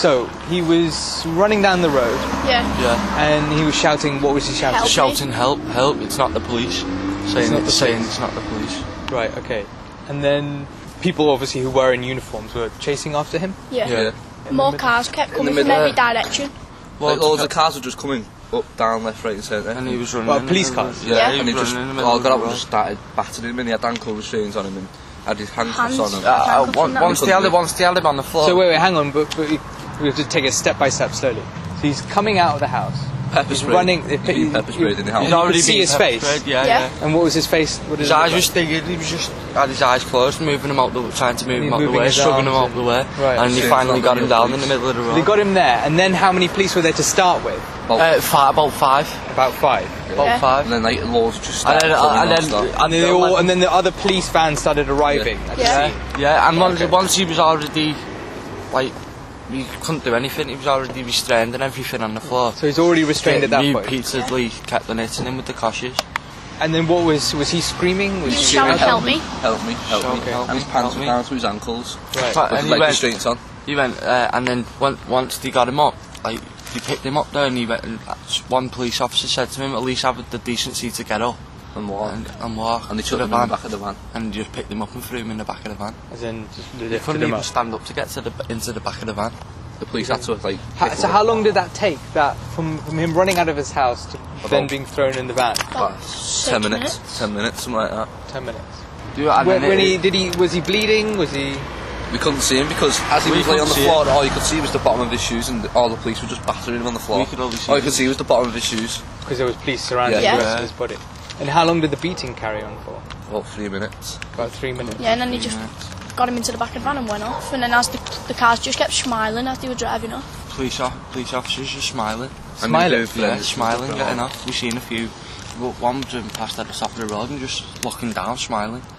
So, he was running down the road. Yeah. Yeah. And he was shouting, what was he shouting? Help. Shouting, help, help, it's not the police. Saying police. it's not the police. Right, okay. And then people, obviously, who were in uniforms were chasing after him? Yeah. More cars kept coming from every direction. Like, loads of cars were just coming up, down, left, right and centre. And he was running. Well, police cars? Yeah. And he was just running in the middle all of got the up and road. just started battering him, and he had ankle restraints on him and had his handcuffs Hands. on him. Once they had him on the floor. So wait, hang on, but we have to take it step by step slowly. So he's coming out of the house. Pepper He's sprayed. running. He's been pepper sprayed in the house. He's You already could see been his pepper face. sprayed, Yeah. Yeah. And what was his face? What did His it look eyes like? were stinging. He was just had his eyes closed, moving him out the, trying to move him out the moving way, his shrugging him arms out the way, Right. and he So finally it's got not him the down police. in the middle of the road. They got him there, and then how many police were there to start with? About five. About 5. About five. And then like loads just And started then, coming and then, non-stop. And then they all, and then the other police vans started arriving. at the Yeah. scene. yeah, and Okay. once he was already, like, he couldn't do anything. He was already restrained and everything on the floor. So he's already restrained at that point. Repeatedly kept on hitting him with the coshes. And then what was he screaming? Was He was screaming? shouting, help me. Help me, help me. Okay. Help And his me, pants help were me. down to his ankles. Right. But- With and leg restraints on. He went, and then once they got him up, like, they picked him up there, and he went, and one police officer said to him, at least have the decency to get up And walk. and walk. And they to took the him in van, the back of the van. and just picked him up and threw him in the back of the van. As in, just He lifted couldn't him even up. stand up to get to into the back of the van. The police had to like. So how long did that take? That from him running out of his house to then being thrown in the van? About 10 minutes. 10 minutes, something like that. 10 minutes. And When, then was he bleeding? Was he? We couldn't see him because as he We was laying on couldn't the see floor, all you could see was the bottom of his shoes, and all the police were just battering him on the floor. We could only see all you could his- see was the bottom of his shoes. Because there was police surrounding Yeah. the rest Yeah. of his body. And how long did the beating carry on for? About 3 minutes. About 3 minutes. Yeah, and then he just got him into the back of the van and went off. And then as the cars just kept smiling as they were driving off. police officers just smiling. And Smiling? they moved Yeah, then. smiling, getting off. We've seen a few. One was driving past at the top of the road and just looking down, smiling.